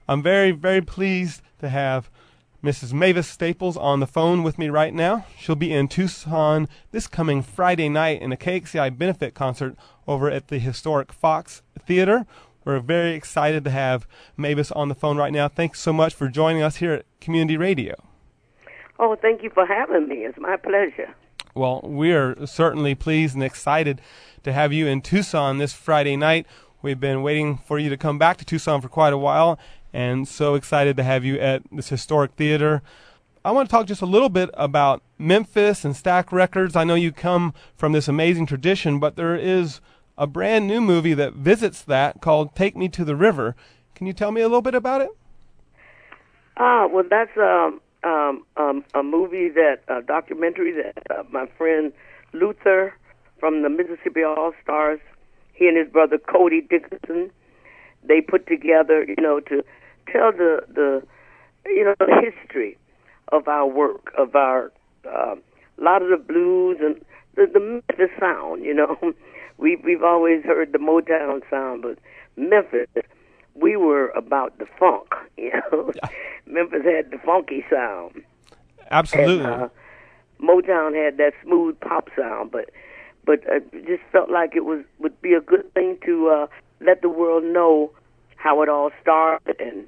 I'm very, very pleased to have Mrs. Mavis Staples on the phone with me right now. She'll be in Tucson this coming Friday night in a KXCI benefit concert over at the historic Fox Theater. We're very excited to have Mavis on the phone right now. Thanks so much for joining us here at Community Radio. Oh, thank you for having me. It's my pleasure. Well, we're certainly pleased and excited to have you in Tucson this Friday night. We've been waiting for you to come back to Tucson for quite a while, and so excited to have you at this historic theater. I want to talk just a little bit about Memphis and Stax Records. I know you come from this amazing tradition, but there is a brand new movie that visits that called Take Me to the River. Can you tell me a little bit about it? Well, that's a movie a documentary that my friend Luther from the Mississippi All-Stars, he and his brother Cody Dickinson, they put together, to tell the history of our work, of our a lot of the blues and the Memphis sound. We've always heard the Motown sound, but Memphis, we were about the funk. Yeah. Memphis had the funky sound. Absolutely. And, Motown had that smooth pop sound, but it just felt like it would be a good thing to let the world know how it all started, and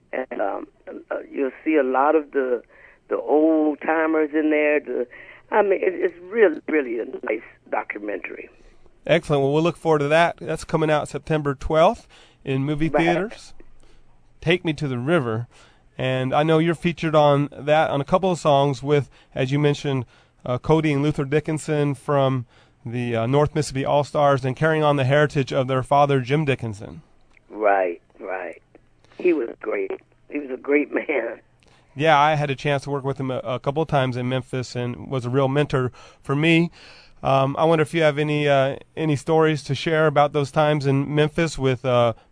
you'll see a lot of the old timers in there. It's really a nice documentary. Excellent. Well, we'll look forward to that. That's coming out September 12th in movie theaters. Take Me to the River. And I know you're featured on that on a couple of songs with, as you mentioned, Cody and Luther Dickinson from the North Mississippi All-Stars and carrying on the heritage of their father, Jim Dickinson. Right. He was great. He was a great man. Yeah, I had a chance to work with him a couple of times in Memphis and was a real mentor for me. I wonder if you have any stories to share about those times in Memphis with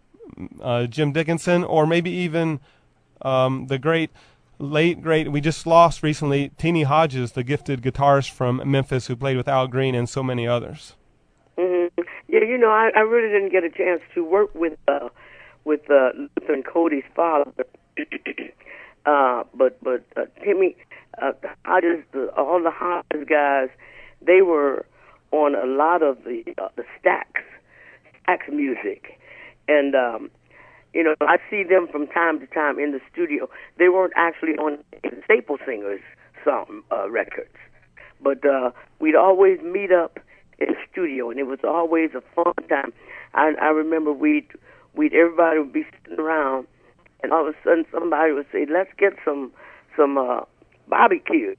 Jim Dickinson, or maybe even the late great, we just lost recently, Teenie Hodges, the gifted guitarist from Memphis who played with Al Green and so many others. Mm-hmm. Yeah, I really didn't get a chance to work with Luther and Cody's father, but Timmy Hodges, all the Hodges guys, they were on a lot of the Stax music, and I see them from time to time in the studio. They weren't actually on Staple Singers song records, but we'd always meet up in the studio, and it was always a fun time. I remember everybody would be sitting around, and all of a sudden somebody would say, "Let's get some barbecue,"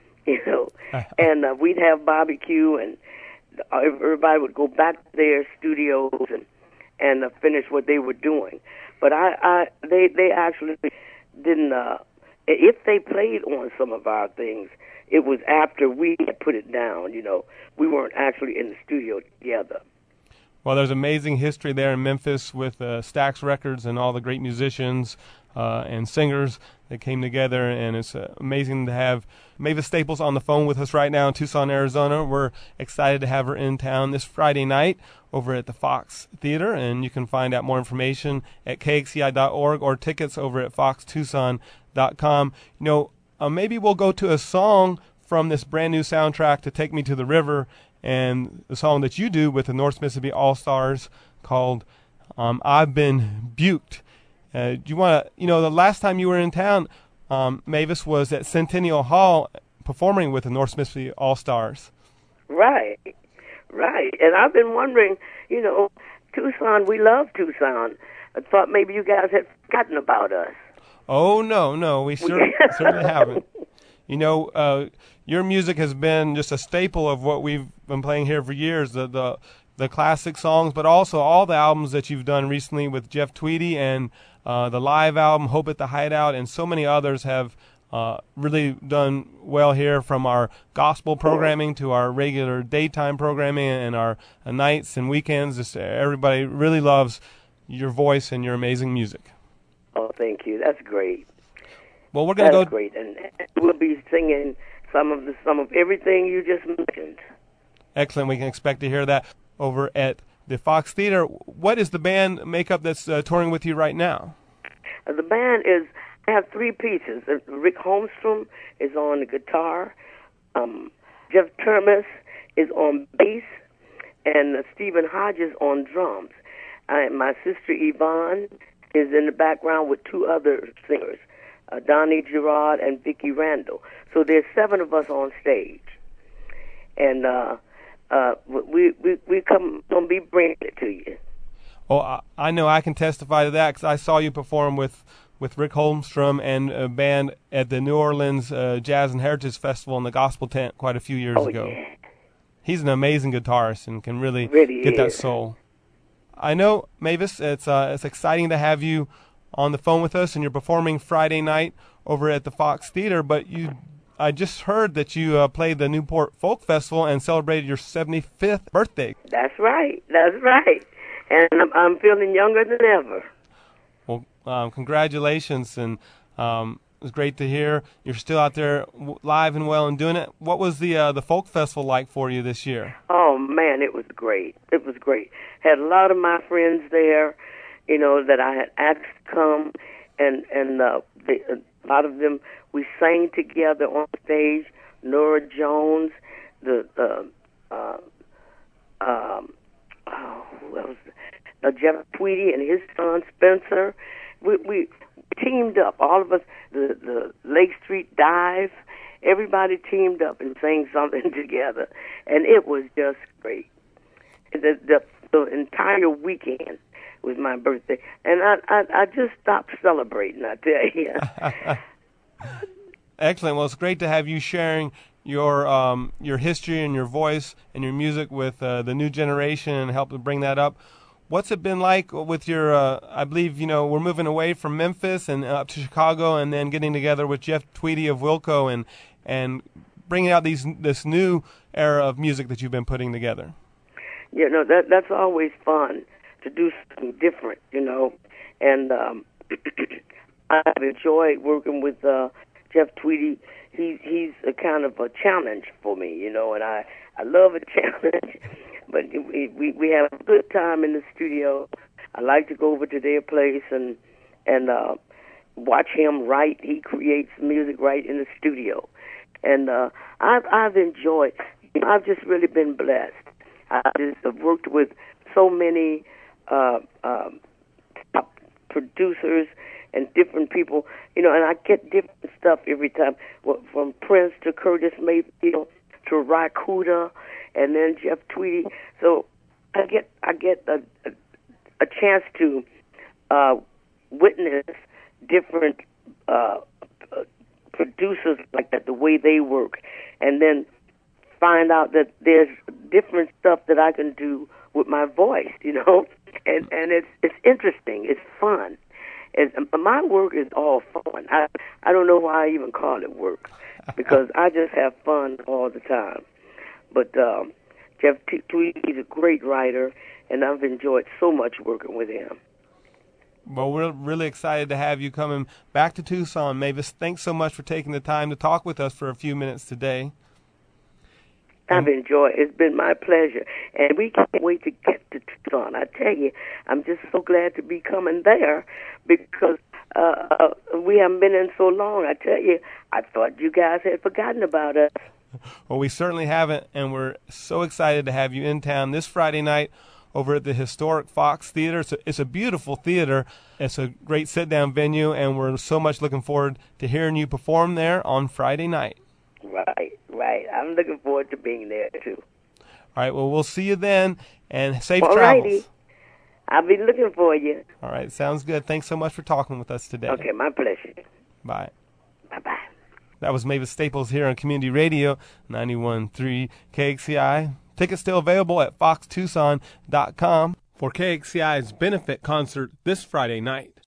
and we'd have barbecue, and everybody would go back to their studios and finish what they were doing. But they actually didn't. If they played on some of our things, it was after we had put it down. We weren't actually in the studio together. Well, there's amazing history there in Memphis with Stax Records and all the great musicians and singers that came together, and it's amazing to have Mavis Staples on the phone with us right now in Tucson, Arizona. We're excited to have her in town this Friday night over at the Fox Theater, and you can find out more information at kxci.org or tickets over at foxtucson.com. Maybe we'll go to a song from this brand new soundtrack to Take Me to the River, and the song that you do with the North Mississippi All-Stars called I've Been Buked. Do you want to, the last time you were in town, Mavis, was at Centennial Hall performing with the North Mississippi All-Stars. Right. And I've been wondering, Tucson, we love Tucson. I thought maybe you guys had forgotten about us. Oh, no, we certainly haven't. Your music has been just a staple of what we've been playing here for years, the classic songs, but also all the albums that you've done recently with Jeff Tweedy and the live album, Hope at the Hideout, and so many others have really done well here, from our gospel programming to our regular daytime programming and our nights and weekends. Just everybody really loves your voice and your amazing music. Oh, thank you. That's great. Well, we're going to go. That's great, and we'll be singing some of everything you just mentioned. Excellent. We can expect to hear that over at the Fox Theater. What is the band makeup that's touring with you right now? The band is, I have three pieces. Rick Holmstrom is on the guitar. Jeff Termes is on bass. And Stephen Hodges on drums. My sister Yvonne is in the background with two other singers, Donnie Gerard and Vicki Randall. So there's 7 of us on stage. And we gonna be bringing it to you. Oh, I know I can testify to that because I saw you perform with Rick Holmstrom and a band at the New Orleans Jazz and Heritage Festival in the Gospel Tent quite a few years ago. Yeah. He's an amazing guitarist and can really get that soul. I know, Mavis, it's exciting to have you on the phone with us, and you're performing Friday night over at the Fox Theater, but I just heard that you played the Newport Folk Festival and celebrated your 75th birthday. That's right. And I'm feeling younger than ever. Well, congratulations, and it was great to hear you're still out there live and well and doing it. What was the folk festival like for you this year? Oh man, it was great. It was great. Had a lot of my friends there, that I had asked to come, and a lot of them we sang together on stage. Nora Jones, Jeff Tweedy and his son Spencer. We teamed up, all of us, the Lake Street Dive, everybody teamed up and sang something together, and it was just great. The entire weekend was my birthday, and I just stopped celebrating, I tell you. Excellent. Well, it's great to have you sharing your history and your voice and your music with the new generation and help to bring that up. What's it been like with your, I believe, we're moving away from Memphis and up to Chicago and then getting together with Jeff Tweedy of Wilco and bringing out this new era of music that you've been putting together? That's always fun to do something different, and I've enjoyed working with Jeff Tweedy. He's a kind of a challenge for me, and I love a challenge. But we have a good time in the studio. I like to go over to their place and watch him write. He creates music right in the studio, and I've enjoyed. I've just really been blessed. I just have worked with so many top producers and different people, and I get different stuff every time, from Prince to Curtis Mayfield to Ry Cooder, and then Jeff Tweedy. So I get a chance to witness different producers like that, the way they work, and then find out that there's different stuff that I can do with my voice, and it's interesting, it's fun. My work is all fun. I don't know why I even call it work, because I just have fun all the time. But Jeff Tweedy is a great writer, and I've enjoyed so much working with him. Well, we're really excited to have you coming back to Tucson. Mavis, thanks so much for taking the time to talk with us for a few minutes today. I've enjoyed it. It's been my pleasure. And we can't wait to get to Tucson. I tell you, I'm just so glad to be coming there because we haven't been in so long. I tell you, I thought you guys had forgotten about us. Well, we certainly haven't, and we're so excited to have you in town this Friday night over at the historic Fox Theater. It's a beautiful theater. It's a great sit-down venue, and we're so much looking forward to hearing you perform there on Friday night. Right. I'm looking forward to being there, too. All right, well, we'll see you then, and safe travels. Alrighty. I'll be looking for you. All right, sounds good. Thanks so much for talking with us today. Okay, my pleasure. Bye. Bye-bye. That was Mavis Staples here on Community Radio 91.3 KXCI. Tickets still available at foxtucson.com for KXCI's benefit concert this Friday night.